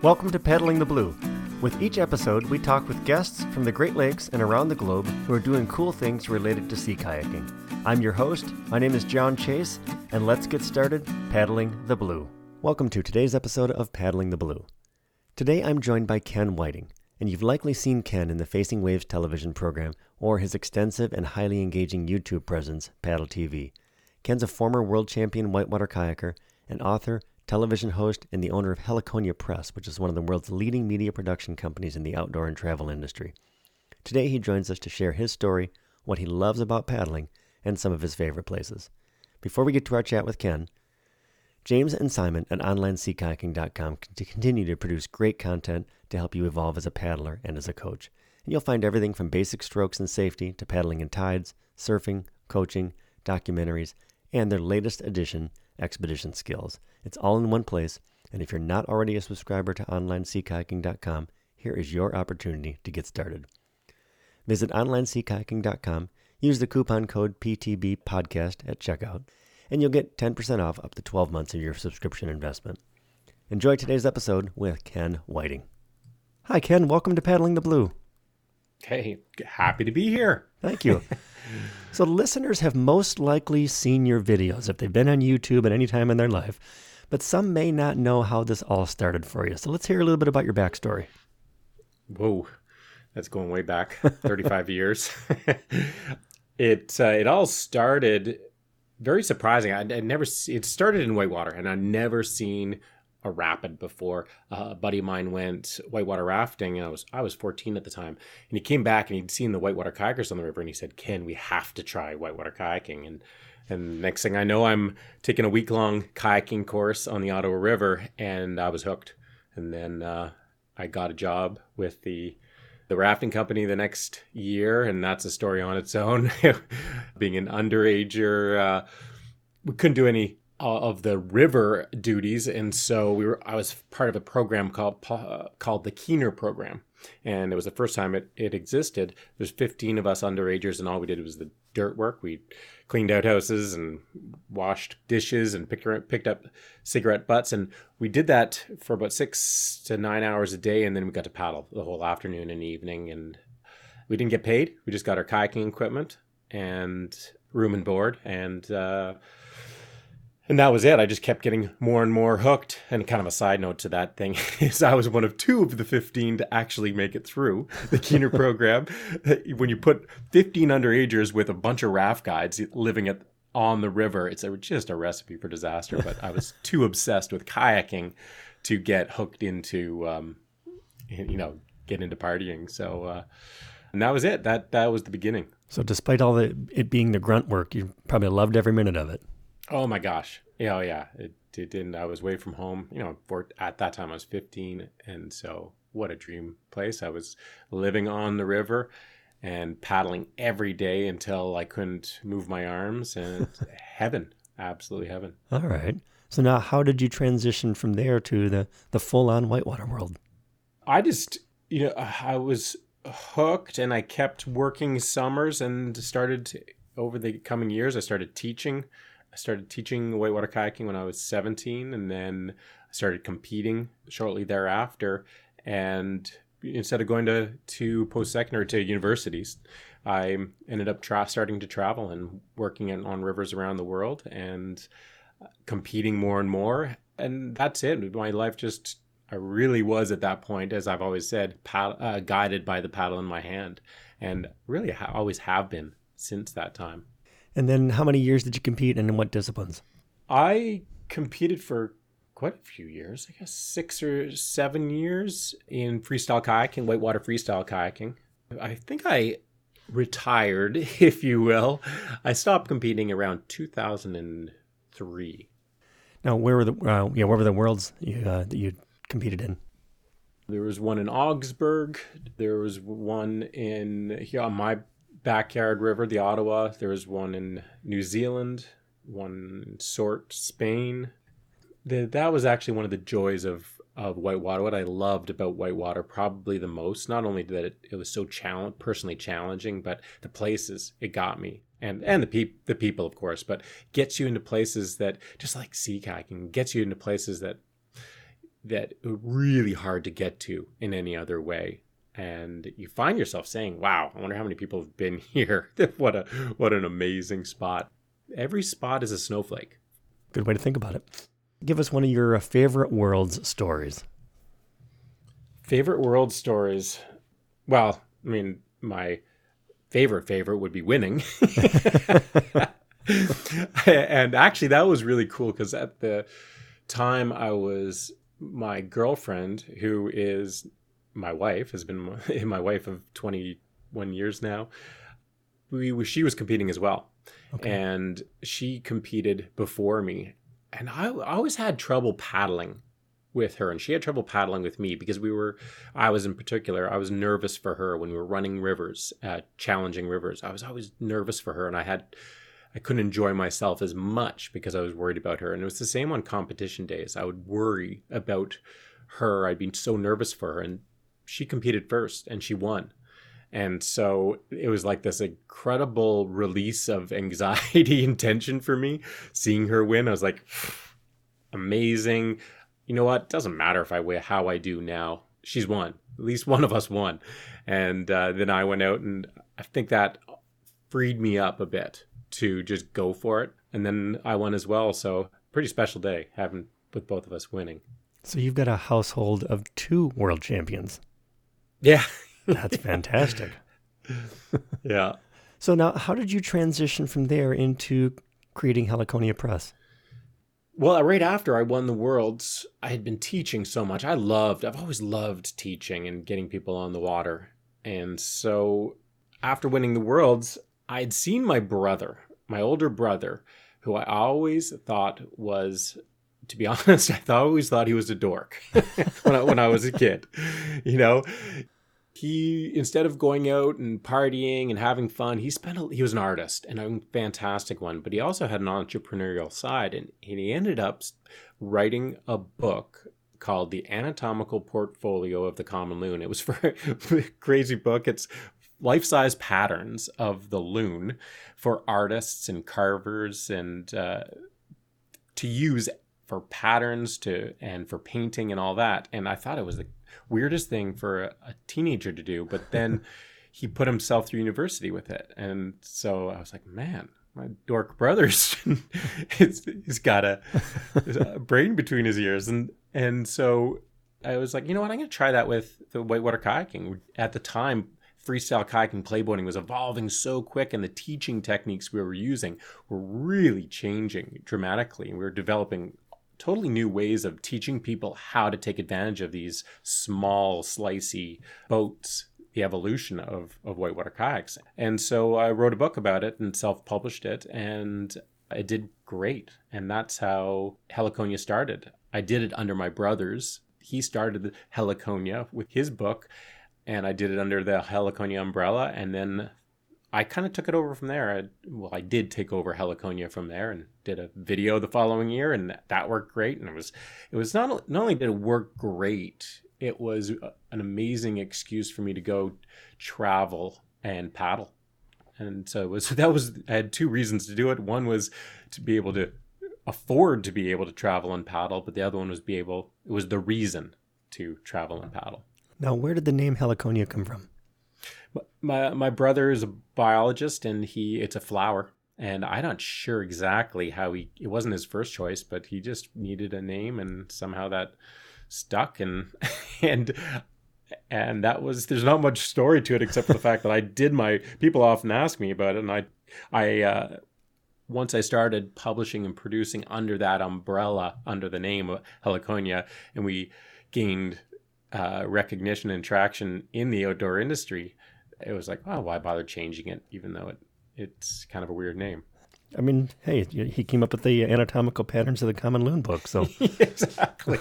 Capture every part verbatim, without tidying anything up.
Welcome to Paddling the Blue. With each episode, we talk with guests from the Great Lakes and around the globe who are doing cool things related to sea kayaking. I'm your host, my name is John Chase, and let's get started paddling the blue. Welcome to today's episode of Paddling the Blue. Today I'm joined by Ken Whiting, and you've likely seen Ken in the Facing Waves television program or his extensive and highly engaging YouTube presence, Paddle T V. Ken's a former world champion whitewater kayaker, an author, television host, and the owner of Heliconia Press, which is one of the world's leading media production companies in the outdoor and travel industry. Today he joins us to share his story, what he loves about paddling, and some of his favorite places. Before we get to our chat with Ken, James and Simon at online sea kayaking dot com continue to produce great content to help you evolve as a paddler and as a coach. And you'll find everything from basic strokes and safety to paddling in tides, surfing, coaching, documentaries, and their latest edition, Expedition Skills. It's all in one place, and if you're not already a subscriber to online sea kayaking dot com, here is your opportunity to get started. Visit online sea kayaking dot com, use the coupon code P T B podcast at checkout, and you'll get ten percent off up to twelve months of your subscription investment. Enjoy today's episode with Ken Whiting. Hi, Ken. Welcome to Paddling the Blue. Hey, happy to be here. Thank you. So listeners have most likely seen your videos if they've been on YouTube at any time in their life, but some may not know how this all started for you. So let's hear a little bit about your backstory. Whoa, that's going way back, thirty-five years. It uh, it all started very surprising. I I'd never it started in whitewater, and I'd never seen a rapid before. Uh, a buddy of mine went whitewater rafting, and I was I was fourteen at the time, and he came back and he'd seen the whitewater kayakers on the river, and he said, "Ken, we have to try whitewater kayaking." And and next thing I know, I'm taking a week long kayaking course on the Ottawa River, and I was hooked. And then uh, I got a job with the the rafting company the next year, and that's a story on its own. Being an underager, uh, we couldn't do any of the river duties, and so we were I was part of a program called uh, called the Keener program, and it was the first time it, it existed. There's fifteen of us underagers, and all we did was the dirt work. We cleaned outhouses and washed dishes and picked picked up cigarette butts, and we did that for about six to nine hours a day, and then we got to paddle the whole afternoon and evening, and we didn't get paid. We just got our kayaking equipment and room and board, and uh And that was it. I just kept getting more and more hooked. And kind of a side note to that thing is I was one of two of the fifteen to actually make it through the Keener program. When you put fifteen underagers with a bunch of raft guides living at on the river, it's a, just a recipe for disaster. But I was too obsessed with kayaking to get hooked into, um, you know, get into partying. So, uh, and that was it. That that was the beginning. So despite all the it being the grunt work, you probably loved every minute of it. Oh my gosh. Yeah, oh yeah. It, it didn't. I was away from home, you know, for at that time I was fifteen. And so what a dream place. I was living on the river and paddling every day until I couldn't move my arms, and heaven, absolutely heaven. All right. So now how did you transition from there to the, the full-on whitewater world? I just, you know, I was hooked, and I kept working summers, and started to, over the coming years, I started teaching. I started teaching whitewater kayaking when I was seventeen, and then I started competing shortly thereafter. And instead of going to, to post-secondary, to universities, I ended up tra- starting to travel and working in, on rivers around the world and competing more and more. And that's it. My life just, I really was at that point, as I've always said, pad- uh, guided by the paddle in my hand. And really ha- always have been since that time. And then how many years did you compete, and in what disciplines? I competed for quite a few years, I guess six or seven years in freestyle kayaking, whitewater freestyle kayaking. I think I retired, if you will. I stopped competing around two thousand three. Now, where were the uh, yeah, where were the worlds you, uh, that you competed in? There was one in Augsburg. There was one in here on my backyard river, the Ottawa. There was one in New Zealand, one in Sort, Spain. The, that was actually one of the joys of, of whitewater. What I loved about whitewater probably the most, not only that it, it was so challenge, personally challenging, but the places it got me. And and the, peop, the people, of course, but gets you into places that, just like sea kayaking, gets you into places that that are really hard to get to in any other way. And you find yourself saying, wow, I wonder how many people have been here. What a what an amazing spot. Every spot is a snowflake. Good way to think about it. Give us one of your uh, favorite world's stories. Favorite world stories. Well, I mean, my favorite favorite would be winning. And actually, that was really cool because at the time I was, my girlfriend, who is my wife, has been my, my wife of twenty-one years now. We she was competing as well. Okay. And she competed before me. And I, I always had trouble paddling with her, and she had trouble paddling with me because we were, I was in particular, I was nervous for her when we were running rivers, uh, challenging rivers. I was always nervous for her, and I had, I couldn't enjoy myself as much because I was worried about her. And it was the same on competition days. I would worry about her. I'd be so nervous for her, and she competed first and she won. And so it was like this incredible release of anxiety and tension for me, seeing her win. I was like, amazing. You know what? Doesn't matter if I win, how I do now. She's won. At least one of us won. And uh, then I went out, and I think that freed me up a bit to just go for it. And then I won as well. So pretty special day having with both of us winning. So you've got a household of two world champions. Yeah. That's fantastic. Yeah. So now, how did you transition from there into creating Heliconia Press? Well, right after I won the Worlds, I had been teaching so much. I loved, I've always loved teaching and getting people on the water. And so after winning the Worlds, I'd seen my brother, my older brother, who I always thought was, to be honest, I always thought he was a dork when I, when I was a kid, you know. He, instead of going out and partying and having fun, he spent a, he was an artist, and a fantastic one, but he also had an entrepreneurial side, and, and he ended up writing a book called The Anatomical Portfolio of the Common Loon. It was for a crazy book. It's life-size patterns of the loon for artists and carvers, and uh, to use for patterns to and for painting and all that. And I thought it was the weirdest thing for a, a teenager to do, but then he put himself through university with it. And so I was like, man, my dork brother's he's, he's got a, a brain between his ears. And and so I was like, you know what, I'm going to try that with the whitewater kayaking. At the time, freestyle kayaking, playboarding was evolving so quick, and the teaching techniques we were using were really changing dramatically. We were developing totally new ways of teaching people how to take advantage of these small, slicey boats, the evolution of, of whitewater kayaks. And so I wrote a book about it and self-published it, and it did great. And that's how Heliconia started. I did it under my brother's. He started Heliconia with his book, and I did it under the Heliconia umbrella, and then I kind of took it over from there. I, well, I did take over Heliconia from there and did a video the following year, and that, that worked great. And it was, it was not, not only did it work great, it was an amazing excuse for me to go travel and paddle. And so it was, that was, I had two reasons to do it. One was to be able to afford to be able to travel and paddle, but the other one was be able, it was the reason to travel and paddle. Now, where did the name Heliconia come from? My my brother is a biologist, and he it's a flower, and I'm not sure exactly how he it wasn't his first choice, but he just needed a name, and somehow that stuck, and and and that was there's not much story to it except for the fact that I did my people often ask me about it, and I I uh, once I started publishing and producing under that umbrella, under the name of Heliconia, and we gained uh, recognition and traction in the outdoor industry. It was like, oh, why bother changing it, even though it it's kind of a weird name. I mean, hey, he came up with the Anatomical Patterns of the Common Loon book, so exactly.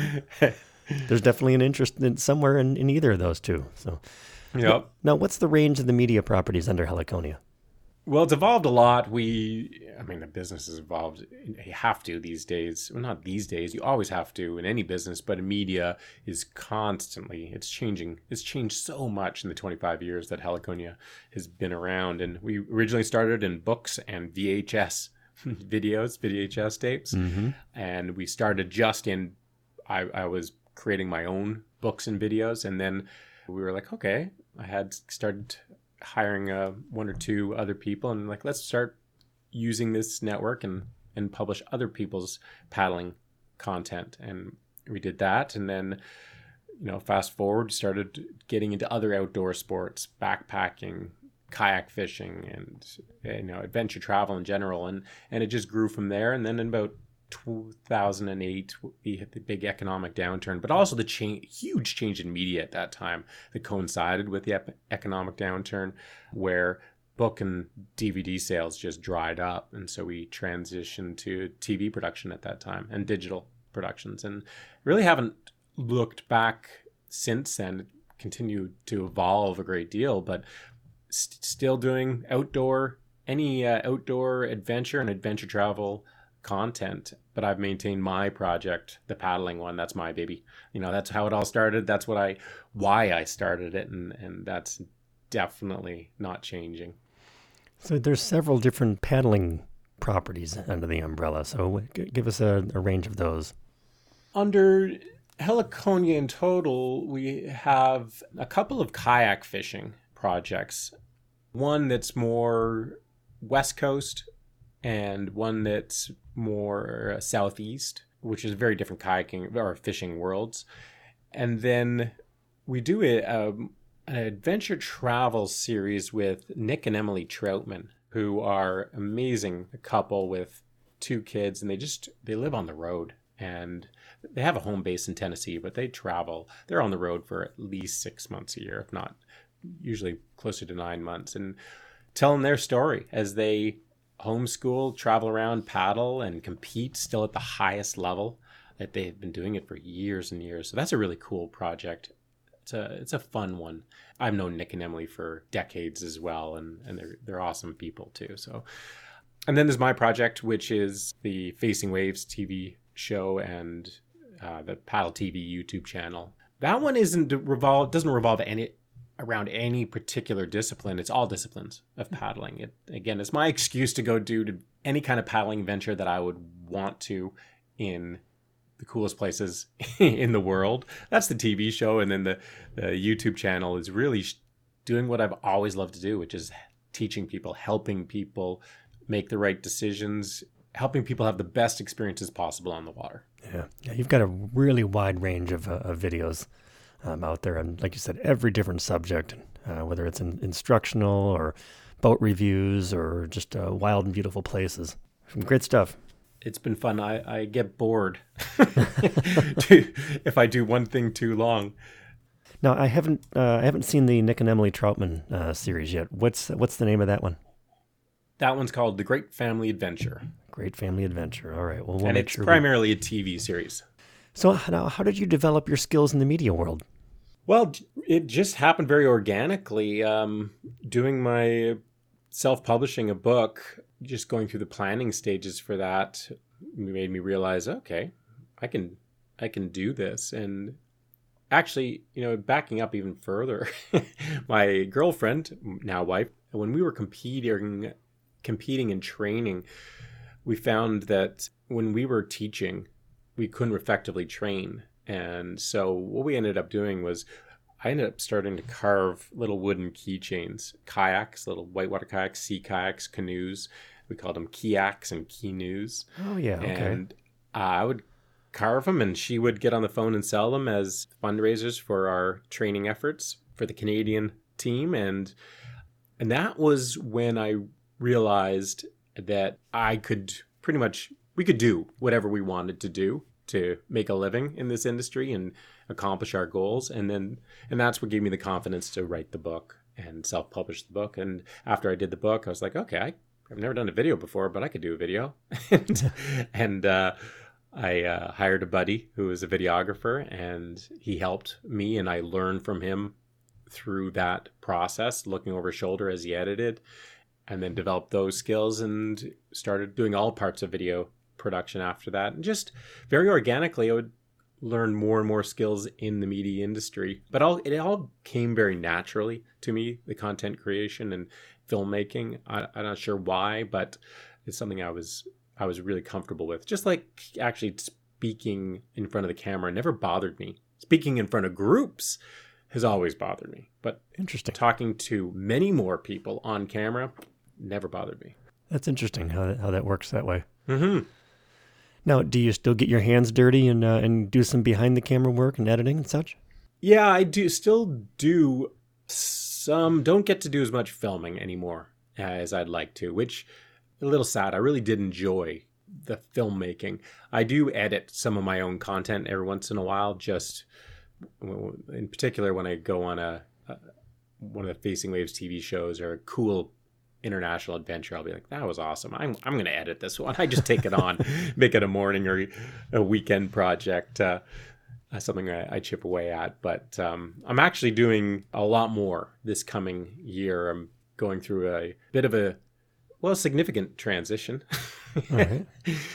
There's definitely an interest in somewhere in, in either of those two. So, yep. Now, what's the range of the media properties under Heliconia? Well, it's evolved a lot. We, I mean, the business has evolved. You have to these days. Well, not these days. You always have to in any business, but media is constantly, it's changing. It's changed so much in the twenty-five years that Heliconia has been around. And we originally started in books and V H S videos, V H S tapes. Mm-hmm. And we started just in, I, I was creating my own books and videos. And then we were like, okay, I had started hiring uh, one or two other people and like, let's start using this network and, and publish other people's paddling content. And we did that. And then, you know, fast forward, started getting into other outdoor sports, backpacking, kayak fishing, and, you know, adventure travel in general. And, and it just grew from there. And then in about two thousand eight, we hit the big economic downturn, but also the change, huge change in media at that time that coincided with the ep- economic downturn, where book and D V D sales just dried up. And so we transitioned to T V production at that time and digital productions, and really haven't looked back since then. It continued to evolve a great deal, but st- still doing outdoor, any uh, outdoor adventure and adventure travel content. But I've maintained my project, the paddling one. That's my baby. You know, that's how it all started. That's what I, why I started it. And, and that's definitely not changing. So there's several different paddling properties under the umbrella. So g- give us a, a range of those. Under Heliconia in total, we have a couple of kayak fishing projects. One that's more West Coast and one that's more southeast, which is very different kayaking or fishing worlds. And then we do a, a, an adventure travel series with Nick and Emily Troutman, who are amazing couple with two kids, and they just they live on the road. And they have a home base in Tennessee, but they travel. They're on the road for at least six months a year, if not usually closer to nine months, and telling their story as they homeschool, travel around, paddle, and compete still at the highest level that they've been doing it for years and years. So that's a really cool project. It's a it's a fun one. I've known Nick and Emily for decades as well, and, and they're they're awesome people too. So, and then there's my project, which is the Facing Waves T V show and uh, the Paddle T V YouTube channel. That one isn't revolve doesn't revolve any around any particular discipline. It's all disciplines of paddling. It again, it's my excuse to go do to any kind of paddling venture that I would want to in the coolest places in the world. That's the T V show, and then the, the YouTube channel is really doing what I've always loved to do, which is teaching people, helping people make the right decisions, helping people have the best experiences possible on the water. Yeah, yeah, you've got a really wide range of, uh, of videos um, out there, and like you said, every different subject, uh, whether it's in instructional or boat reviews or just uh, wild and beautiful places. Some great stuff. It's been fun. I, I get bored if I do one thing too long. Now, I haven't uh, I haven't seen the Nick and Emily Troutman uh, series yet. What's what's the name of that one? That one's called The Great Family Adventure. Great Family Adventure. All right. Well, we'll and make it's sure primarily we... a T V series. So now, how did you develop your skills in the media world? Well, it just happened very organically. Um, doing my self-publishing a book, just going through the planning stages for that made me realize, okay, I can I can do this. And actually, you know, backing up even further, my girlfriend, now wife, when we were competing competing and training, we found that when we were teaching, we couldn't effectively train. And so what we ended up doing was I ended up starting to carve little wooden keychains, kayaks, little whitewater kayaks, sea kayaks, canoes. We called them kayaks and canoes. Oh, yeah. Okay. And uh, I would carve them, and she would get on the phone and sell them as fundraisers for our training efforts for the Canadian team. And and that was when I realized that I could pretty much, we could do whatever we wanted to do to make a living in this industry and accomplish our goals. And then, and that's what gave me the confidence to write the book and self-publish the book. And after I did the book, I was like, okay, I, I've never done a video before, but I could do a video. and and uh, I uh, hired a buddy who was a videographer, and he helped me, and I learned from him through that process, looking over his shoulder as he edited, and then developed those skills and started doing all parts of video production after that. And just very organically, I would learn more and more skills in the media industry. But all it all came very naturally to me, the content creation and filmmaking. I, I'm not sure why, but it's something I was I was really comfortable with. Just like actually speaking in front of the camera never bothered me. Speaking in front of groups has always bothered me. But Interesting. Talking to many more people on camera never bothered me. That's interesting how that, how that works that way. Mm-hmm. Now, do you still get your hands dirty and uh, and do some behind the camera work and editing and such? Yeah, I do still do some. Don't get to do as much filming anymore as I'd like to, which a little sad. I really did enjoy the filmmaking. I do edit some of my own content every once in a while, just in particular when I go on a, a one of the Facing Waves T V shows or a cool international adventure. I'll be like, that was awesome. I'm I'm going to edit this one. I just take it on, make it a morning or a weekend project, uh, something I, I chip away at. But um, I'm actually doing a lot more this coming year. I'm going through a bit of a, well, significant transition. All right.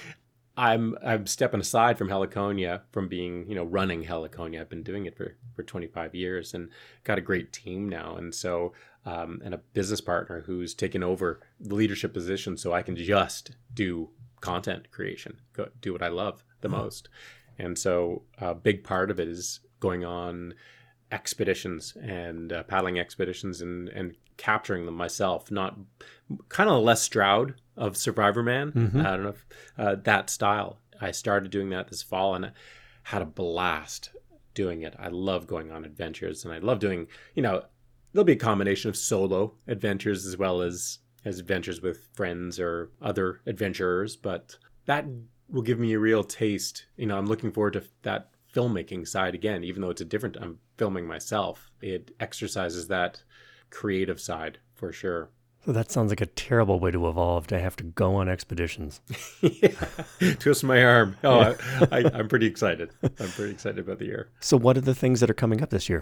I'm I'm stepping aside from Heliconia, from being, you know, running Heliconia. I've been doing it for, for twenty-five years and got a great team now. And so, um, and a business partner who's taken over the leadership position so I can just do content creation, go, do what I love the oh. most. And so a big part of it is going on expeditions and uh, paddling expeditions and, and capturing them myself, not kind of Les Stroud of Survivor Man. Mm-hmm. I don't know if uh, that style. I started doing that this fall and I had a blast doing it. I love going on adventures and I love doing, you know, there'll be a combination of solo adventures as well as, as adventures with friends or other adventurers, but that will give me a real taste. You know, I'm looking forward to that filmmaking side again, even though it's a different, I'm filming myself. It exercises that creative side for sure. So that sounds like a terrible way to evolve, to have to go on expeditions. Yeah, twist my arm. Oh, yeah. I, I, I'm pretty excited. I'm pretty excited about the year. So what are the things that are coming up this year?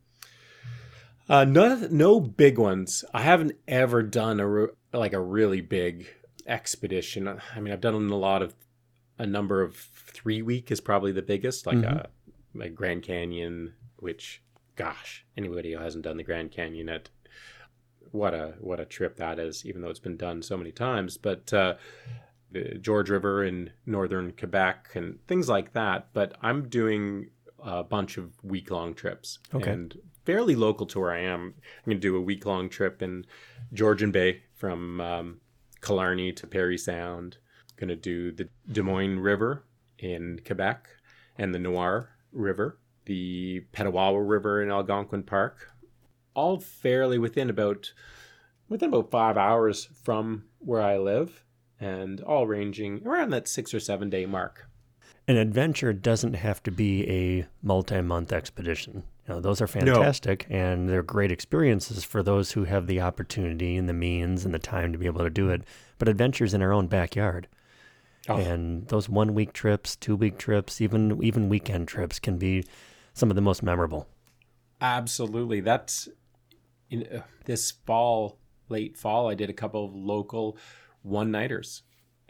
Uh, no, no big ones. I haven't ever done a re- like a really big expedition. I mean, I've done a lot of, a number of three week is probably the biggest, like mm-hmm. a like Grand Canyon, which, gosh, anybody who hasn't done the Grand Canyon yet, what a what a trip that is, even though it's been done so many times. But uh, the George River in northern Quebec and things like that. But I'm doing a bunch of week-long trips. Okay. And fairly local to where I am. I'm going to do a week-long trip in Georgian Bay from um, Killarney to Parry Sound. Going to do the Des Moines River in Quebec and the Noir River, the Petawawa River in Algonquin Park, all fairly within about within about five hours from where I live, and all ranging around that six or seven day mark. An adventure doesn't have to be a multi-month expedition. You know, those are fantastic, no. and they're great experiences for those who have the opportunity and the means and the time to be able to do it. But adventures in our own backyard. Oh. And those one-week trips, two-week trips, even even weekend trips can be some of the most memorable. Absolutely. That's in uh, this fall, late fall, I did a couple of local one-nighters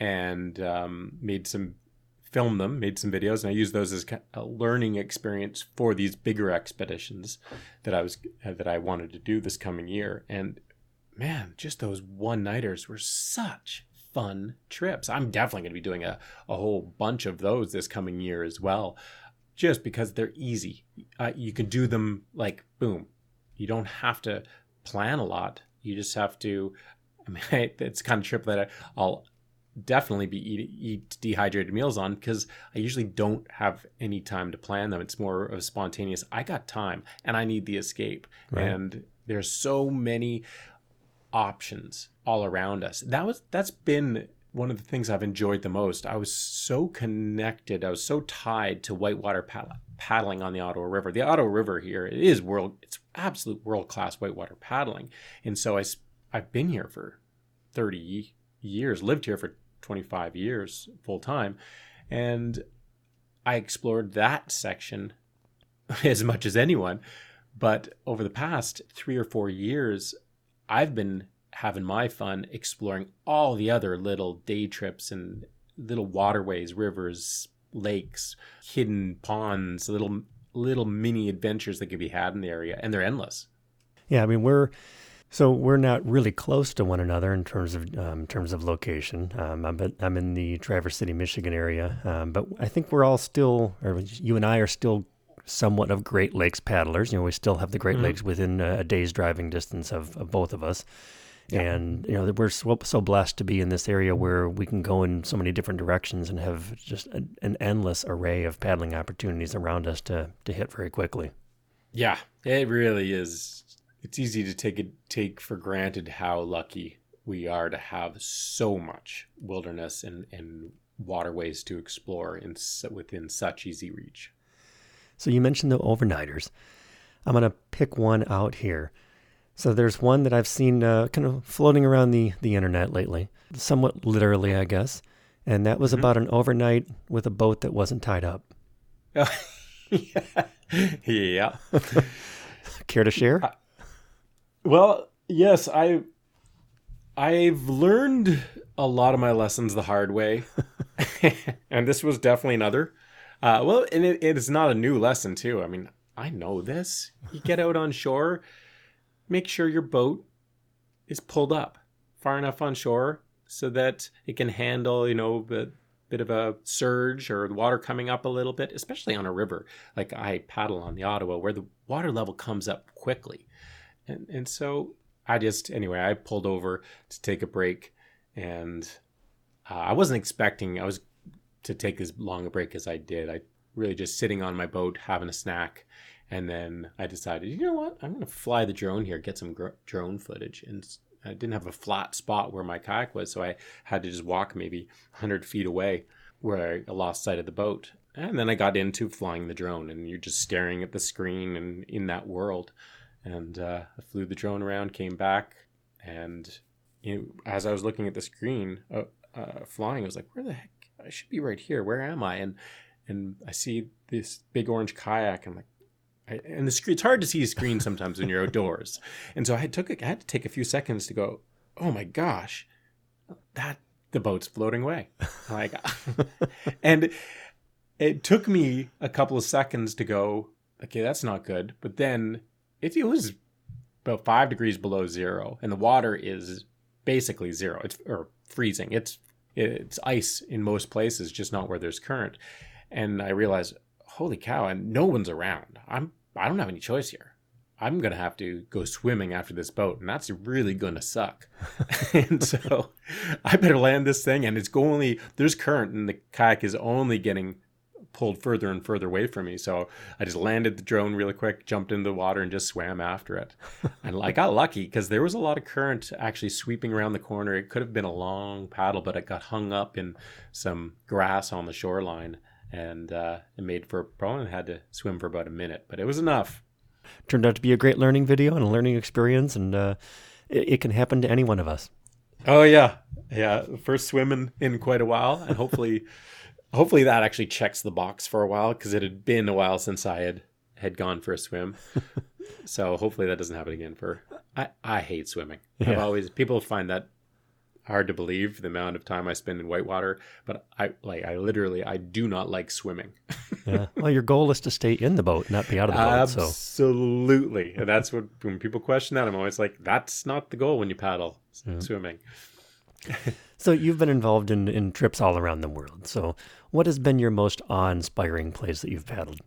and um, made some, filmed them, made some videos, and I used those as a learning experience for these bigger expeditions that I was uh, that I wanted to do this coming year. And man, just those one-nighters were such fun trips. I'm definitely going to be doing a, a whole bunch of those this coming year as well, just because they're easy. Uh, you can do them like, boom. You don't have to plan a lot. You just have to, I mean, it's the kind of trip that I, I'll definitely be eat, eat dehydrated meals on because I usually don't have any time to plan them. It's more of a spontaneous, I got time and I need the escape. Right. And there's so many options all around us. That was that's been one of the things I've enjoyed the most. I was so connected. I was so tied to whitewater paddle, paddling on the Ottawa River. The Ottawa River here, it is world. It's absolute world-class whitewater paddling. And so I, I've been here for thirty years, lived here for twenty-five years full time. And I explored that section as much as anyone. But over the past three or four years, I've been having my fun exploring all the other little day trips and little waterways, rivers, lakes, hidden ponds, little little mini adventures that can be had in the area, and they're endless. Yeah, I mean, we're So we're not really close to one another in terms of um, in terms of location. Um, I'm, I'm in the Traverse City, Michigan area, um, but I think we're all still, or you and I are still somewhat of Great Lakes paddlers. You know, we still have the Great mm-hmm. Lakes within a day's driving distance of, of both of us. Yeah. And, you know, we're so, so blessed to be in this area where we can go in so many different directions and have just a, an endless array of paddling opportunities around us to, to hit very quickly. Yeah, it really is. It's easy to take it, take for granted how lucky we are to have so much wilderness and, and waterways to explore in, within such easy reach. So you mentioned the overnighters. I'm going to pick one out here. So there's one that I've seen uh, kind of floating around the, the internet lately, somewhat literally, I guess. And that was mm-hmm. about an overnight with a boat that wasn't tied up. Oh, yeah. yeah. Care to share? Uh, well, yes, I, I've learned a lot of my lessons the hard way. And this was definitely another. Uh, well, and it, it's not a new lesson, too. I mean, I know this. You get out on shore, make sure your boat is pulled up far enough on shore so that it can handle, you know, a bit of a surge or the water coming up a little bit, especially on a river. Like I paddle on the Ottawa where the water level comes up quickly. And and so I just, anyway, I pulled over to take a break, and uh, I wasn't expecting I was to take as long a break as I did. I really just sitting on my boat, having a snack. And then I decided, you know what, I'm going to fly the drone here, get some gr- drone footage. And I didn't have a flat spot where my kayak was, so I had to just walk maybe one hundred feet away where I lost sight of the boat. And then I got into flying the drone, and you're just staring at the screen and in that world. And uh, I flew the drone around, came back, and you know, as I was looking at the screen, uh, uh, flying, I was like, where the heck? I should be right here. Where am I? And and I see this big orange kayak. I'm like, I, and the screen, it's hard to see a screen sometimes when you're outdoors. And so I took I had to take a few seconds to go, oh my gosh, that the boat's floating away. Like, and it took me a couple of seconds to go, okay, that's not good. But then it, it was about five degrees below zero, and the water is basically zero. It's or freezing. It's it's ice in most places, just not where there's current. And I realized, holy cow, and no one's around. I'm I don't have any choice here. I'm going to have to go swimming after this boat, and that's really going to suck. And so I better land this thing, and it's only, there's current, and the kayak is only getting pulled further and further away from me. So I just landed the drone really quick, jumped into the water, and just swam after it. And I got lucky because there was a lot of current actually sweeping around the corner. It could have been a long paddle, but it got hung up in some grass on the shoreline. And uh, it made for, probably had to swim for about a minute, but it was enough. Turned out to be a great learning video and a learning experience, and uh, it, it can happen to any one of us. Oh, yeah. Yeah, first swim in, in quite a while, and hopefully hopefully that actually checks the box for a while, because it had been a while since I had, had gone for a swim. So hopefully that doesn't happen again for, I, I hate swimming. Yeah. I've always, people find that hard to believe, the amount of time I spend in whitewater, but I like I literally I do not like swimming. Yeah. Well, your goal is to stay in the boat, not be out of the boat. Absolutely. So. And that's what, when people question that, I'm always like, that's not the goal when you paddle, yeah. Swimming. So you've been involved in, in trips all around the world. So what has been your most awe-inspiring place that you've paddled?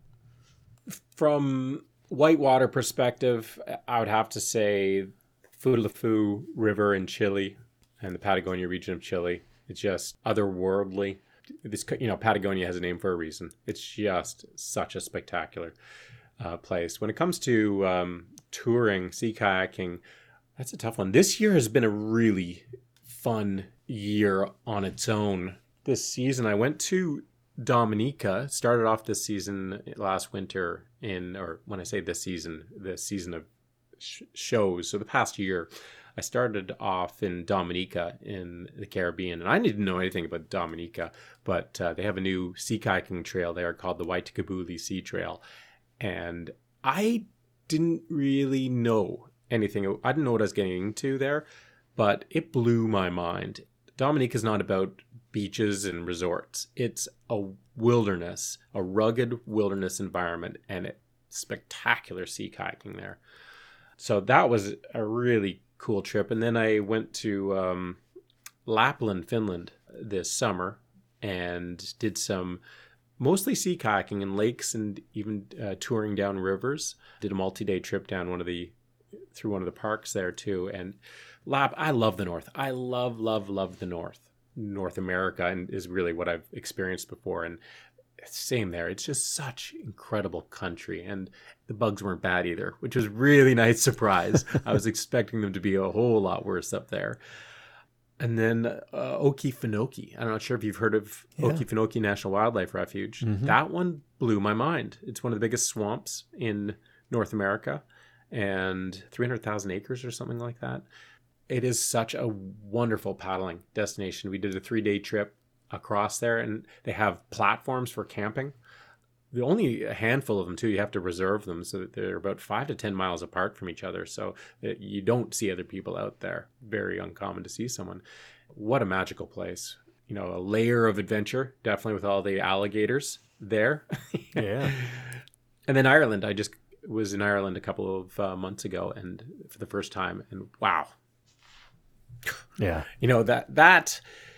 From whitewater perspective, I would have to say Futaleufú River in Chile and the Patagonia region of Chile. It's just otherworldly. This, you know, Patagonia has a name for a reason. It's just such a spectacular uh, place. When it comes to um, touring, sea kayaking, that's a tough one. This year has been a really fun year on its own. This season, I went to Dominica. Started off this season last winter in, or when I say this season, the season of sh- shows. So the past year, I started off in Dominica in the Caribbean, and I didn't know anything about Dominica, but uh, they have a new sea kayaking trail there called the Waitakabuli Sea Trail, and I didn't really know anything. I didn't know what I was getting into there, but it blew my mind. Dominica is not about beaches and resorts. It's a wilderness, a rugged wilderness environment, and it, spectacular sea kayaking there. So that was a really cool trip. And then I went to um, Lapland, Finland this summer and did some mostly sea kayaking in lakes and even uh, touring down rivers. Did a multi-day trip down one of the through one of the parks there too. And Lap, I love the North. I love, love, love the North. North America and is really what I've experienced before. And same there. It's just such incredible country. And the bugs weren't bad either, which was really nice surprise. I was expecting them to be a whole lot worse up there. And then uh, Okefenokee. I'm not sure if you've heard of yeah. Okefenokee National Wildlife Refuge. Mm-hmm. That one blew my mind. It's one of the biggest swamps in North America and three hundred thousand acres or something like that. It is such a wonderful paddling destination. We did a three-day trip across there, and they have platforms for camping. The only a handful of them, too. You have to reserve them, so that they're about five to ten miles apart from each other, so that you don't see other people out there. Very uncommon to see someone. What a magical place. You know, a layer of adventure, definitely with all the alligators there. Yeah. And then Ireland. I just was in Ireland a couple of uh, months ago, and for the first time, and wow. Yeah. You know, that that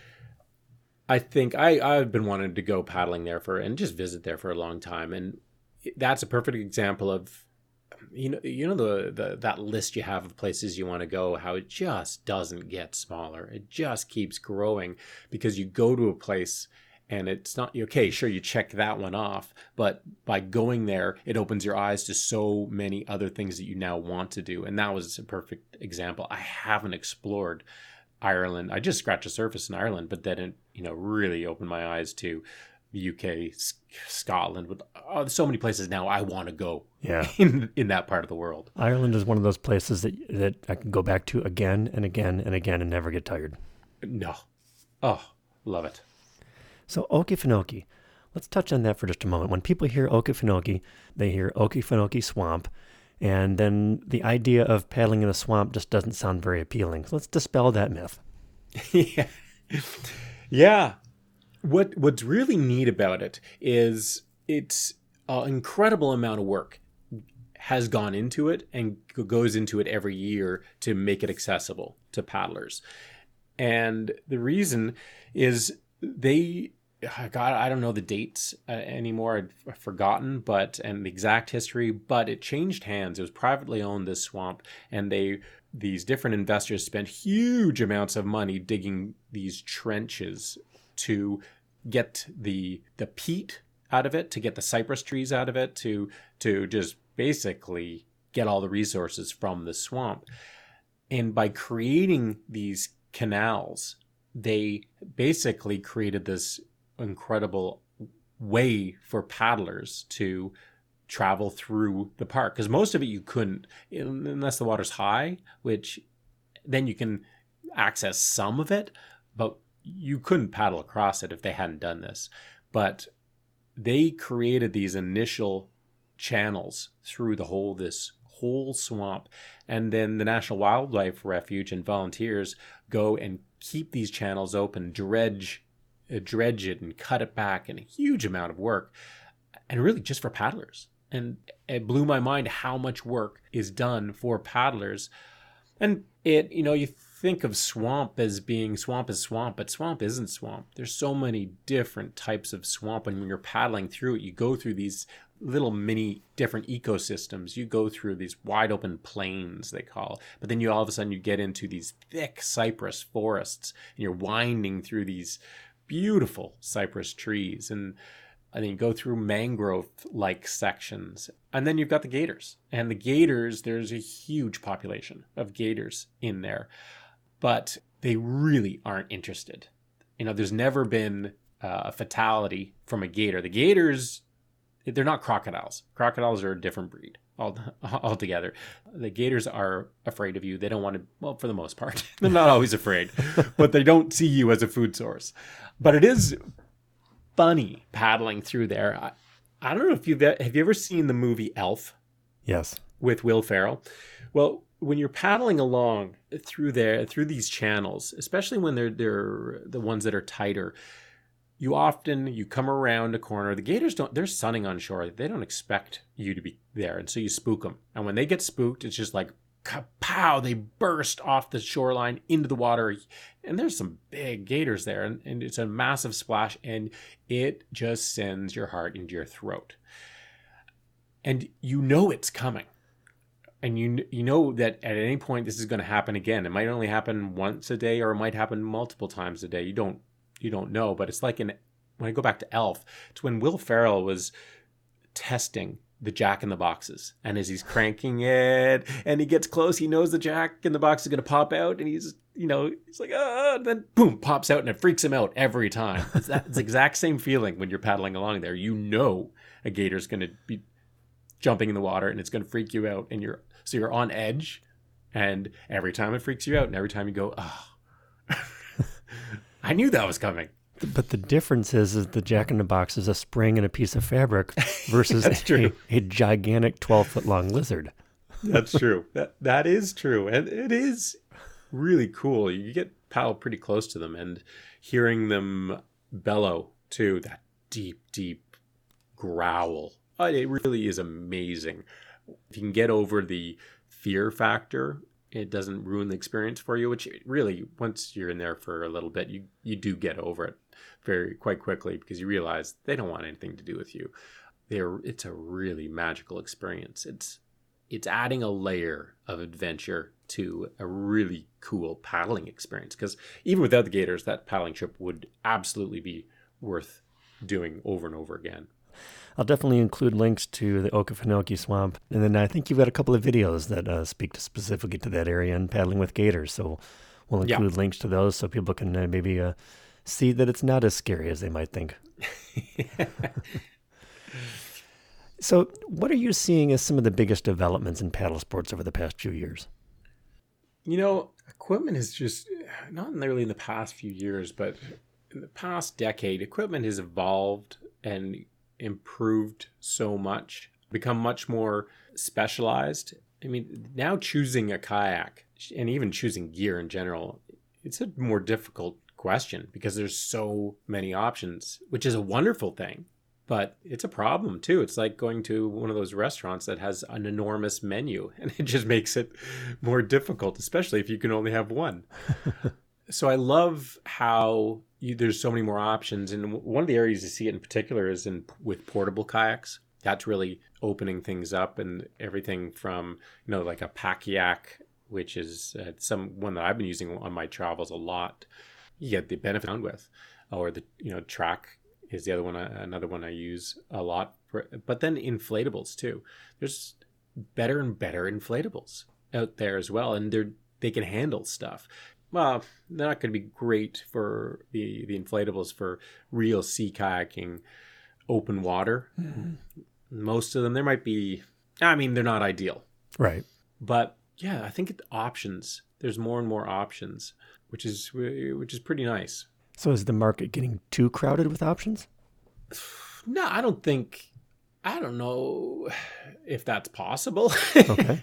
I think I, I've been wanting to go paddling there for and just visit there for a long time. And that's a perfect example of, you know, you know, the, the that list you have of places you want to go, how it just doesn't get smaller. It just keeps growing because you go to a place and it's not, okay, sure, you check that one off, but by going there, it opens your eyes to so many other things that you now want to do. And that was a perfect example. I haven't explored Ireland. I just scratched the surface in Ireland, but then it, you know, really opened my eyes to the U K, Scotland. With oh, there's so many places now I want to go. Yeah, in in that part of the world. Ireland is one of those places that that I can go back to again and again and again and never get tired. No, oh, love it. So Okefenokee, let's touch on that for just a moment. When people hear Okefenokee, they hear Okefenokee Swamp, and then the idea of paddling in a swamp just doesn't sound very appealing. So let's dispel that myth. yeah. Yeah. What What's really neat about it is it's an incredible amount of work has gone into it and goes into it every year to make it accessible to paddlers. And the reason is they, God, I don't know the dates uh, anymore. I've forgotten, but, and the exact history, but it changed hands. It was privately owned, this swamp, and they, these different investors spent huge amounts of money digging these trenches to get the, the peat out of it, to get the cypress trees out of it, to, to just basically get all the resources from the swamp. And by creating these canals, they basically created this incredible way for paddlers to travel through the park. Because most of it you couldn't, unless the water's high, which then you can access some of it, but you couldn't paddle across it if they hadn't done this. But they created these initial channels through the whole, this whole swamp. And then the National Wildlife Refuge and volunteers go and keep these channels open, dredge, uh, dredge it and cut it back, and a huge amount of work, and really just for paddlers. And it blew my mind how much work is done for paddlers. And it, you know, you think of swamp as being swamp is swamp, but swamp isn't swamp. There's so many different types of swamp, and when you're paddling through it, you go through these little mini different ecosystems. You go through these wide open plains, they call, but then you all of a sudden you get into these thick cypress forests, and you're winding through these beautiful cypress trees, and and then you go through mangrove-like sections. And then you've got the gators. And the gators, there's a huge population of gators in there. But they really aren't interested. You know, there's never been uh, a fatality from a gator. The gators, they're not crocodiles. Crocodiles are a different breed all, altogether. The gators are afraid of you. They don't want to, well, for the most part. They're not always afraid. But they don't see you as a food source. But it is funny paddling through there. I, I don't know if you've have you ever seen the movie Elf? Yes. With Will Ferrell. Well, when you're paddling along through there, through these channels, especially when they're they're the ones that are tighter, you often you come around a corner. The gators don't. They're sunning on shore. They don't expect you to be there, and so you spook them. And when they get spooked, it's just like kapow, they burst off the shoreline into the water. And there's some big gators there, and, and it's a massive splash, and it just sends your heart into your throat. And you know it's coming. And you you know that at any point this is going to happen again. It might only happen once a day, or it might happen multiple times a day. You don't you don't know. But it's like in when I go back to Elf, it's when Will Ferrell was testing the Jack in the Boxes, and as he's cranking it, and he gets close, he knows the Jack in the Box is going to pop out, and he's you know he's like ah, and then boom, pops out, and it freaks him out every time. It's that it's the exact same feeling when you're paddling along there. You know a gator's going to be jumping in the water, and it's going to freak you out, and you're so you're on edge, and every time it freaks you out, and every time you go, oh, I knew that was coming. But the difference is, is the Jack in the Box is a spring and a piece of fabric versus a, a gigantic twelve foot long lizard. That's true. That that is true, and it is really cool. You get paddled pretty close to them, and hearing them bellow too, that deep, deep growl. It really is amazing. If you can get over the fear factor, it doesn't ruin the experience for you, which really, once you're in there for a little bit, you, you do get over it very quite quickly, because you realize they don't want anything to do with you. They're, it's a really magical experience. It's it's adding a layer of adventure to a really cool paddling experience, because even without the gators, that paddling trip would absolutely be worth doing over and over again. I'll definitely include links to the Okefenokee Swamp. And then I think you've got a couple of videos that uh, speak to specifically to that area and paddling with gators. So we'll include yeah. links to those so people can uh, maybe uh, see that it's not as scary as they might think. So what are you seeing as some of the biggest developments in paddle sports over the past few years? You know, equipment is just, not really in the past few years, but in the past decade, equipment has evolved and improved so much, become much more specialized. I mean, now choosing a kayak and even choosing gear in general, it's a more difficult question because there's so many options, which is a wonderful thing, but it's a problem too. It's like going to one of those restaurants that has an enormous menu, and it just makes it more difficult, especially if you can only have one. So I love how you, there's so many more options. And one of the areas you see it in particular is in with portable kayaks. That's really opening things up, and everything from, you know, like a Pack-Yak, which is uh, some one that I've been using on my travels a lot. You get the benefit on with, or the, you know, Track is the other one, another one I use a lot for, but then inflatables too. There's better and better inflatables out there as well. And they're, they can handle stuff. Well, they're not going to be great for the, the inflatables for real sea kayaking, open water. Mm-hmm. Most of them, there might be, I mean, they're not ideal. Right. But yeah, I think it, options, there's more and more options, which is, which is pretty nice. So is the market getting too crowded with options? No, I don't think, I don't know if that's possible. Okay.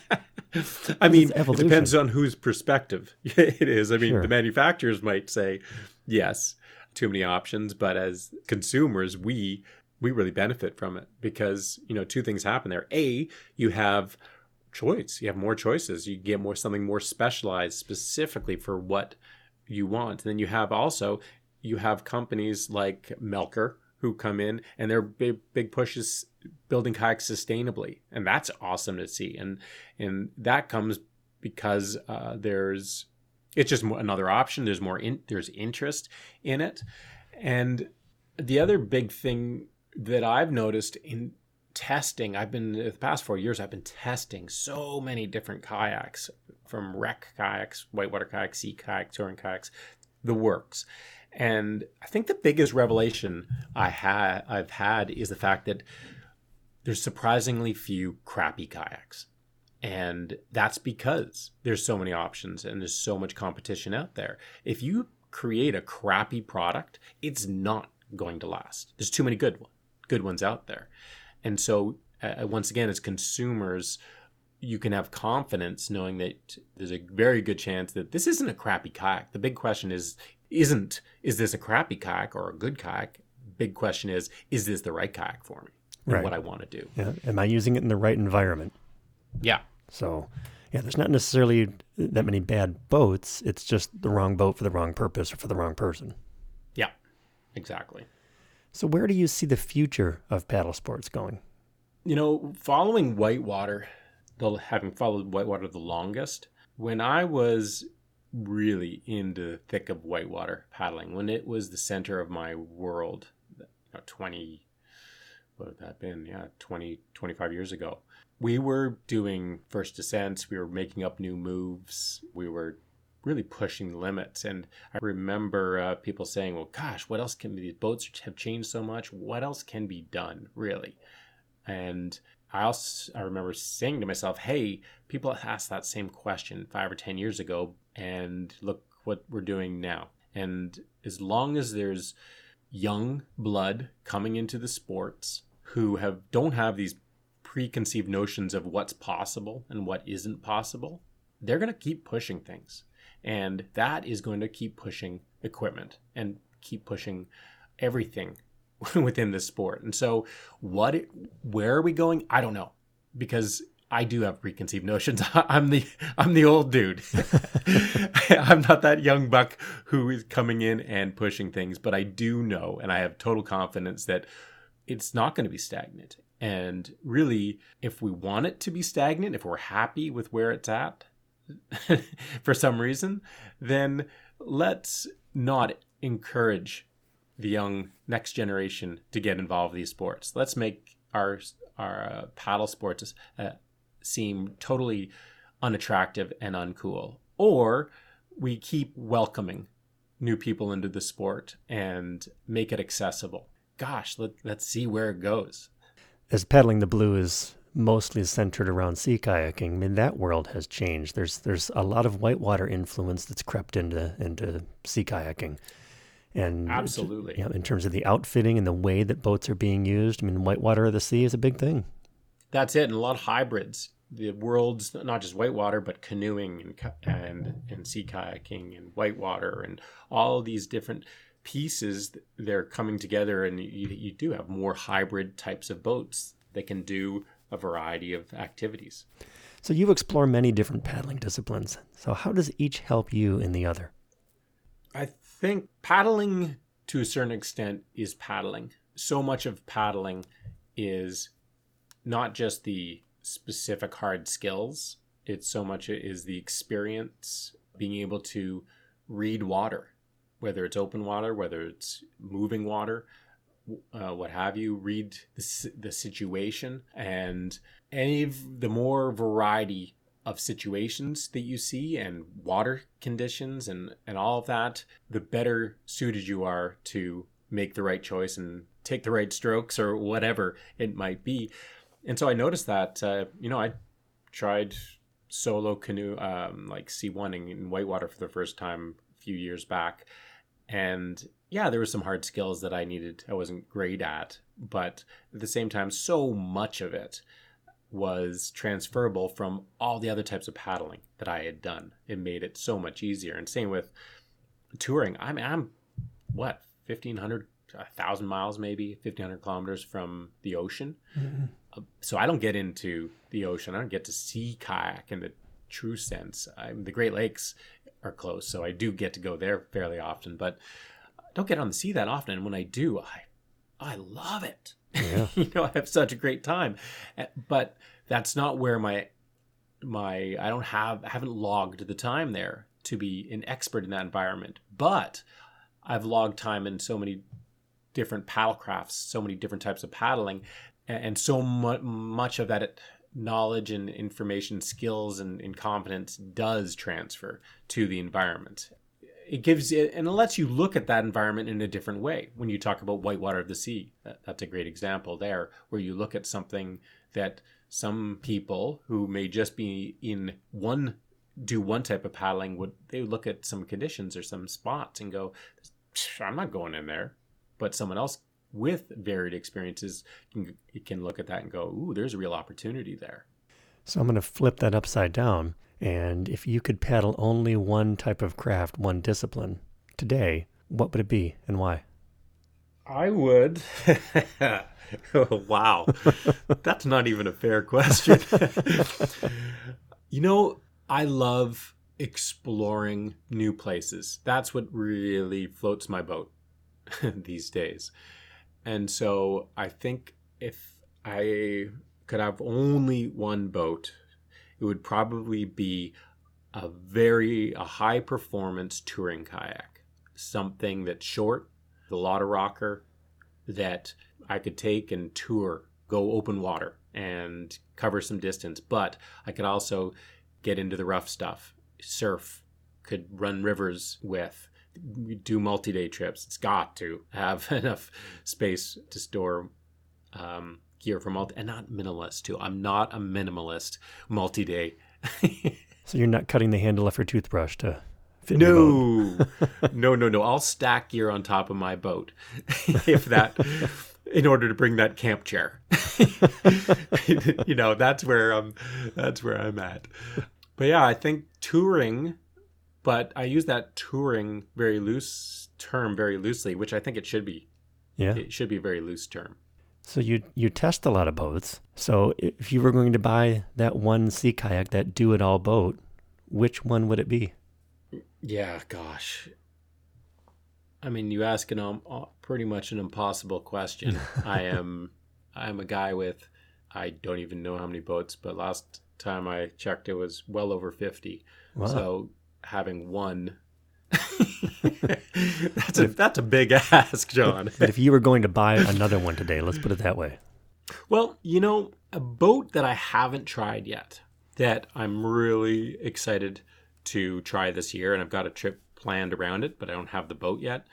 I mean, it depends on whose perspective it is. I mean, sure. The manufacturers might say, yes, too many options, but as consumers, we we really benefit from it because, you know, two things happen there. A, you have choice. You have more choices. You get more something more specialized specifically for what you want. And then you have also, you have companies like Melker who come in, and their big, big push is building kayaks sustainably. And that's awesome to see. And and that comes because uh, there's, it's just another option. There's more, in, there's interest in it. And the other big thing that I've noticed in testing, I've been, the past four years, I've been testing so many different kayaks, from wreck kayaks, whitewater kayaks, sea kayaks, touring kayaks, the works. And I think the biggest revelation I had, I've had is the fact that there's surprisingly few crappy kayaks. And that's because there's so many options and there's so much competition out there. If you create a crappy product, it's not going to last. There's too many good ones, good ones out there. And so uh, once again, as consumers, you can have confidence knowing that there's a very good chance that this isn't a crappy kayak. The big question is, isn't, is this a crappy kayak or a good kayak? Big question is, is this the right kayak for me? And right. What I want to do. Yeah. Am I using it in the right environment? Yeah. So, Yeah, there's not necessarily that many bad boats. It's just the wrong boat for the wrong purpose or for the wrong person. Yeah, exactly. So where do you see the future of paddle sports going? You know, following whitewater, the, having followed whitewater the longest, when I was really in the thick of whitewater paddling, when it was the center of my world, you know, twenty, what would that been? Yeah, twenty, twenty-five years ago. We were doing first descents. We were making up new moves. We were really pushing the limits. And I remember uh, people saying, well, gosh, what else can be, these boats have changed so much. What else can be done, really? And I also, I remember saying to myself, hey, people asked that same question five or ten years ago, and look what we're doing now. And as long as there's young blood coming into the sports who have don't have these preconceived notions of what's possible and what isn't possible, they're going to keep pushing things. And that is going to keep pushing equipment and keep pushing everything within the sport. And so what, it, where are we going? I don't know, because I do have preconceived notions. I'm the, I'm the old dude. I'm not that young buck who is coming in and pushing things, but I do know, and I have total confidence that it's not going to be stagnant. And really, if we want it to be stagnant, if we're happy with where it's at for some reason, then let's not encourage the young next generation to get involved in these sports. Let's make our our uh, paddle sports uh, seem totally unattractive and uncool. Or we keep welcoming new people into the sport and make it accessible. Gosh, let, let's see where it goes. As Paddling the Blue is mostly centered around sea kayaking, I mean, that world has changed. There's there's a lot of whitewater influence that's crept into into sea kayaking. And absolutely. You know, in terms of the outfitting and the way that boats are being used, I mean, whitewater of the sea is a big thing. That's it. And a lot of hybrids. The world's not just whitewater, but canoeing and and, and sea kayaking and whitewater and all of these different pieces, they're coming together, and you, you do have more hybrid types of boats that can do a variety of activities. So you explore many different paddling disciplines. So how does each help you in the other? I think paddling, to a certain extent, is paddling. So much of paddling is not just the specific hard skills. It's so much is the experience, being able to read water, whether it's open water, whether it's moving water, uh, what have you, read the, the situation. And any of the more variety of situations that you see and water conditions and, and all of that, the better suited you are to make the right choice and take the right strokes or whatever it might be. And so I noticed that, uh, you know, I tried solo canoe, um, like sea one-ing in whitewater for the first time a few years back. And yeah, there were some hard skills that I needed, I wasn't great at, but at the same time, so much of it was transferable from all the other types of paddling that I had done. It made it so much easier. And same with touring. I'm, I'm what, fifteen hundred, one thousand miles maybe, fifteen hundred kilometers from the ocean. Mm-hmm. Uh, so I don't get into the ocean. I don't get to sea kayak in the true sense. I'm, the Great Lakes are close, so I do get to go there fairly often, but I don't get on the sea that often. And when I do, I I love it. Yeah. You know, I have such a great time. But that's not where my my I don't have I haven't logged the time there to be an expert in that environment. But I've logged time in so many different paddle crafts, so many different types of paddling, and so mu- much of that knowledge and information, skills and, and confidence does transfer to the environment. It gives it, and it lets you look at that environment in a different way. When you talk about whitewater of the sea, that, that's a great example there, where you look at something that some people who may just be in one, do one type of paddling, would they would look at some conditions or some spots and go, I'm not going in there. But someone else with varied experiences can, can look at that and go, ooh, there's a real opportunity there. So I'm going to flip that upside down. And if you could paddle only one type of craft, one discipline today, what would it be and why? I would. Oh, wow. That's not even a fair question. You know, I love exploring new places. That's what really floats my boat these days. And so I think if I could have only one boat, it would probably be a very a high performance touring kayak, something that's short, the Lotta Rocker, that I could take and tour, go open water and cover some distance. But I could also get into the rough stuff, surf, could run rivers with, do multi-day trips. It's got to have enough space to store um, gear for multi, and not minimalist too. I'm not a minimalist multi-day. So you're not cutting the handle off your toothbrush to fit your No, no, no, no. I'll stack gear on top of my boat if that, in order to bring that camp chair. You know, that's where I'm. That's where I'm at. But yeah, I think touring. But I use that touring very loose term very loosely, which I think it should be. Yeah, it should be a very loose term. So you you test a lot of boats. So if you were going to buy that one sea kayak, that do-it-all boat, which one would it be? Yeah, gosh. I mean, you ask an um, pretty much an impossible question. I am I'm a guy with, I don't even know how many boats, but last time I checked, it was well over fifty. Wow. So having one, that's a that's a big ask, John. But if you were going to buy another one today, let's put it that way. Well, you know, a boat that I haven't tried yet, that I'm really excited to try this year, and I've got a trip planned around it, but I don't have the boat yet,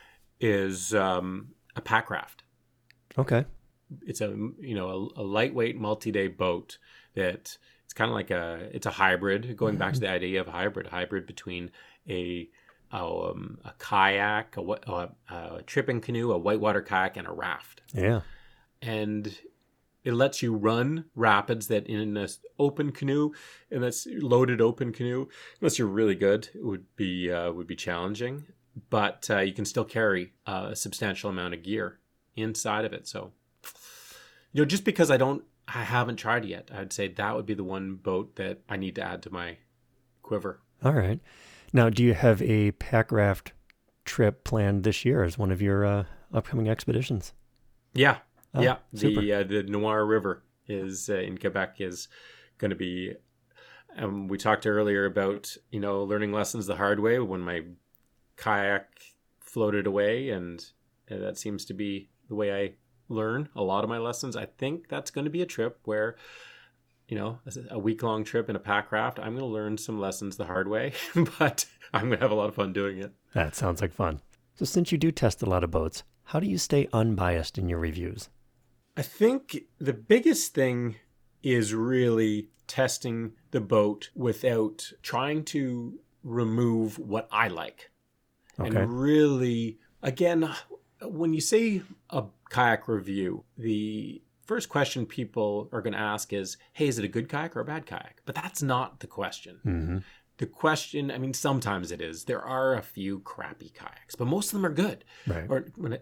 is um, a Packraft. Okay. It's a you know a, a lightweight multi-day boat that it's kind of like a it's a hybrid. Going back to the idea of a hybrid, hybrid between a um, a kayak, a, a, a tripping canoe, a whitewater kayak, and a raft. Yeah. And it lets you run rapids that in an open canoe, and that's loaded open canoe, unless you're really good, it would be uh, would be challenging. But uh, you can still carry uh, a substantial amount of gear inside of it. So, you know, just because I don't, I haven't tried it yet, I'd say that would be the one boat that I need to add to my quiver. All right. Now, do you have a Packraft trip planned this year as one of your uh, upcoming expeditions? Yeah. Oh, yeah, super. the uh, the Noir River is uh, in Quebec is going to be. Um, we talked earlier about you know learning lessons the hard way when my kayak floated away, and uh, that seems to be the way I learn a lot of my lessons. I think that's going to be a trip where, you know, a week long trip in a Packraft. I'm going to learn some lessons the hard way, but I'm going to have a lot of fun doing it. That sounds like fun. So, since you do test a lot of boats, how do you stay unbiased in your reviews? I think the biggest thing is really testing the boat without trying to remove what I like. Okay. And really, again, when you say a kayak review, the first question people are going to ask is, hey, is it a good kayak or a bad kayak? But that's not the question. Mm-hmm. The question, I mean, sometimes it is. There are a few crappy kayaks, but most of them are good. Right. Or,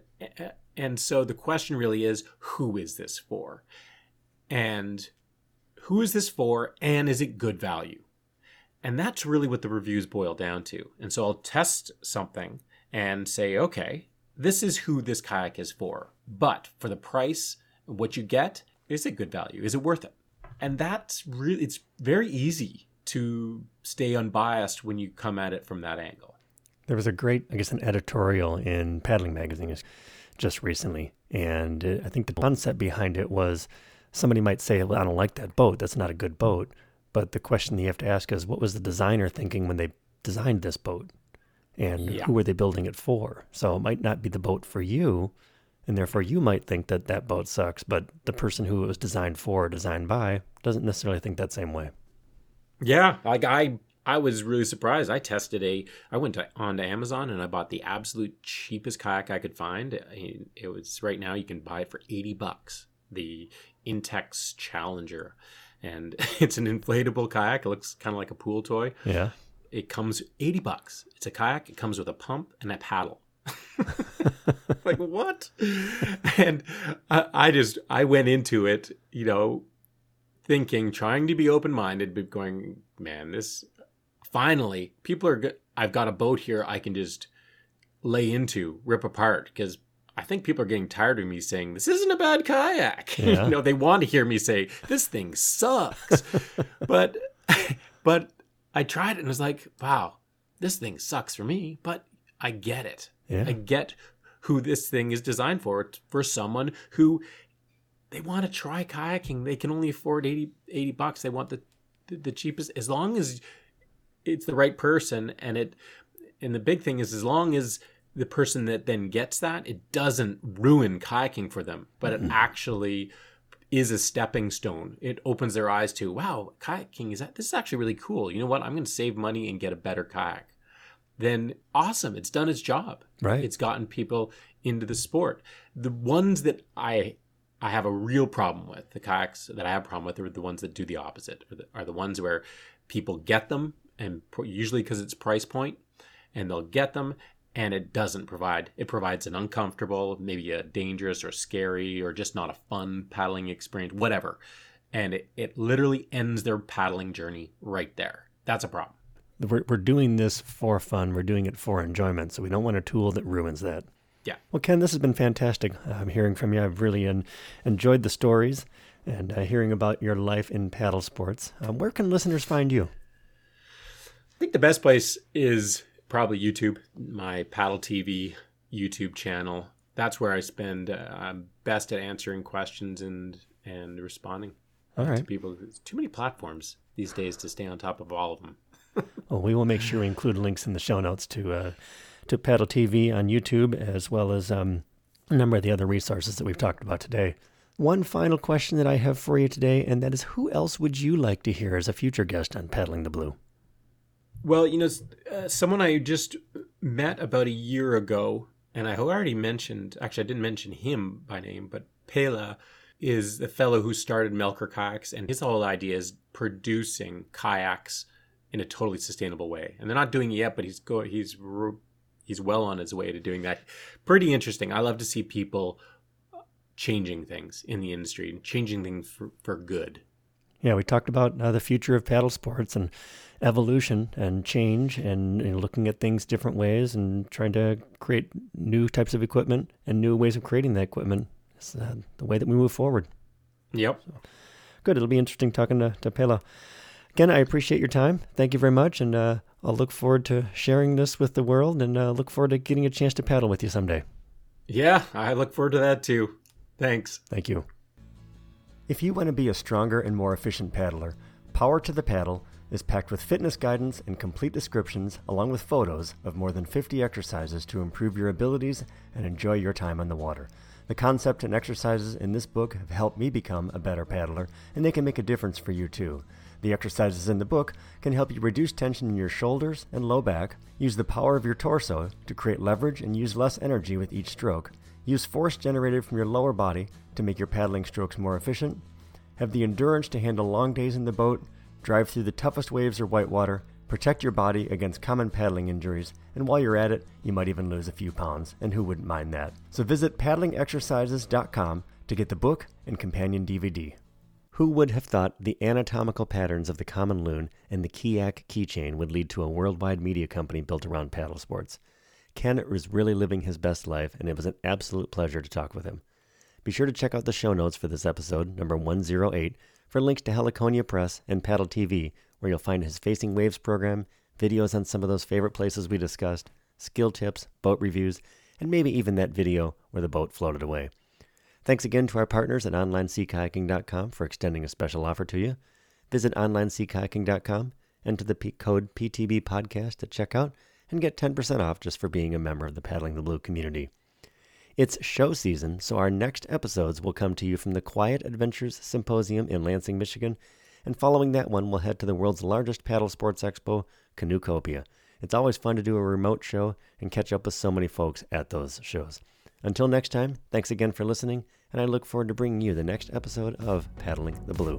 and so the question really is, who is this for? And who is this for? And is it good value? And that's really what the reviews boil down to. And so I'll test something and say, okay, this is who this kayak is for. But for the price, what you get, is it good value? Is it worth it? And that's really, it's very easy to stay unbiased when you come at it from that angle. There was a great, I guess, an editorial in Paddling Magazine just recently, and it, I think the concept behind it was somebody might say, well, I don't like that boat, that's not a good boat, but the question that you have to ask is, what was the designer thinking when they designed this boat? And yeah. who were they building it for? So it might not be the boat for you, and therefore you might think that that boat sucks, but the person who it was designed for or designed by doesn't necessarily think that same way. Yeah, like I I was really surprised. I tested a, I went to, onto Amazon and I bought the absolute cheapest kayak I could find. It, it was, right now you can buy it for eighty bucks, the Intex Challenger. And it's an inflatable kayak. It looks kind of like a pool toy. Yeah. It comes eighty bucks. It's a kayak. It comes with a pump and a paddle. Like, what? And I, I just, I went into it, you know, thinking, trying to be open-minded, but going, man, this, finally, people are good. I've got a boat here I can just lay into, rip apart, because I think people are getting tired of me saying, this isn't a bad kayak. Yeah. You know, they want to hear me say, this thing sucks. but, but I tried it and was like, wow, this thing sucks for me, but I get it. Yeah. I get who this thing is designed for. It's for someone who, they want to try kayaking. They can only afford eighty, eighty bucks. They want the, the, the cheapest, as long as it's the right person. And it, and the big thing is, as long as the person that then gets that, it doesn't ruin kayaking for them, but it actually is a stepping stone. It opens their eyes to, wow, kayaking is that, this is actually really cool. You know what? I'm going to save money and get a better kayak. Then awesome. It's done its job. Right. It's gotten people into the sport. The ones that I, I have a real problem with, the kayaks that I have a problem with, are the ones that do the opposite, are the, are the ones where people get them, and usually because it's price point, and they'll get them, and it doesn't provide, it provides an uncomfortable, maybe a dangerous or scary or just not a fun paddling experience, whatever. And it, it literally ends their paddling journey right there. That's a problem. We're, we're doing this for fun. We're doing it for enjoyment. So we don't want a tool that ruins that. Yeah. Well, Ken, this has been fantastic. I'm hearing from you. I've really en- enjoyed the stories and uh, hearing about your life in paddle sports. Um, where can listeners find you? I think the best place is probably YouTube, my Paddle T V YouTube channel. That's where I spend. Uh, I'm best at answering questions and and responding All right. to people. There's too many platforms these days to stay on top of all of them. Well, we will make sure we include links in the show notes to uh, to Paddle T V on YouTube, as well as um, a number of the other resources that we've talked about today. One final question that I have for you today, and that is, who else would you like to hear as a future guest on Paddling the Blue? Well, you know, uh, someone I just met about a year ago, and I already mentioned, actually I didn't mention him by name, but Pela is the fellow who started Melker Kayaks, and his whole idea is producing kayaks in a totally sustainable way. And they're not doing it yet, but he's go he's he's well on his way to doing that. Pretty interesting. I love to see people changing things in the industry, changing things for, for good. Yeah, we talked about uh, the future of paddle sports and evolution and change, and you know, looking at things different ways and trying to create new types of equipment and new ways of creating that equipment. It's uh, the way that we move forward. Yep. So, good. It'll be interesting talking to, to Pela. Again, I appreciate your time. Thank you very much, and uh, I'll look forward to sharing this with the world, and uh, look forward to getting a chance to paddle with you someday. Yeah, I look forward to that too. Thanks. Thank you. If you want to be a stronger and more efficient paddler, Power to the Paddle is packed with fitness guidance and complete descriptions, along with photos of more than fifty exercises to improve your abilities and enjoy your time on the water. The concept and exercises in this book have helped me become a better paddler, and they can make a difference for you too. The exercises in the book can help you reduce tension in your shoulders and low back, use the power of your torso to create leverage and use less energy with each stroke, use force generated from your lower body to make your paddling strokes more efficient, have the endurance to handle long days in the boat, drive through the toughest waves or whitewater, protect your body against common paddling injuries, and while you're at it, you might even lose a few pounds, and who wouldn't mind that? So visit paddling exercises dot com to get the book and companion D V D. Who would have thought the anatomical patterns of the common loon and the Kayak keychain would lead to a worldwide media company built around paddle sports? Ken was really living his best life, and it was an absolute pleasure to talk with him. Be sure to check out the show notes for this episode, number one oh eight, for links to Heliconia Press and Paddle T V, where you'll find his Facing Waves program, videos on some of those favorite places we discussed, skill tips, boat reviews, and maybe even that video where the boat floated away. Thanks again to our partners at online sea kayaking dot com for extending a special offer to you. Visit online sea kayaking dot com, enter the P- code P T B podcast at checkout, and get ten percent off just for being a member of the Paddling the Blue community. It's show season, so our next episodes will come to you from the Quiet Adventures Symposium in Lansing, Michigan, and following that one, we'll head to the world's largest paddle sports expo, Canoecopia. It's always fun to do a remote show and catch up with so many folks at those shows. Until next time, thanks again for listening, and I look forward to bringing you the next episode of Paddling the Blue.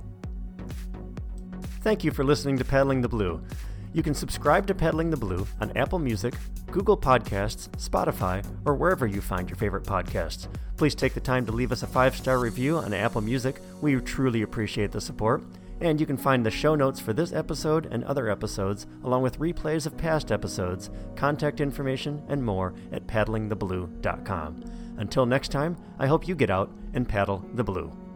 Thank you for listening to Paddling the Blue. You can subscribe to Paddling the Blue on Apple Music, Google Podcasts, Spotify, or wherever you find your favorite podcasts. Please take the time to leave us a five-star review on Apple Music. We truly appreciate the support. And you can find the show notes for this episode and other episodes, along with replays of past episodes, contact information, and more at paddling the blue dot com. Until next time, I hope you get out and paddle the blue.